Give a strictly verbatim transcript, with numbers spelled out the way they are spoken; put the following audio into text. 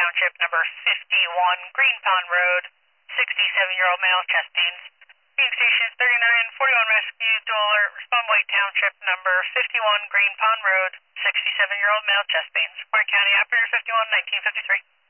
Township, number fifty-one, Green Pond Road, sixty-seven-year-old male, chest pains. Phoenix Station thirty-nine forty-one Rescue, dual alert, respond White Township, number fifty-one, Green Pond Road, sixty-seven-year-old male, chest pains. Warren County, operator fifty-one, nineteen fifty-three.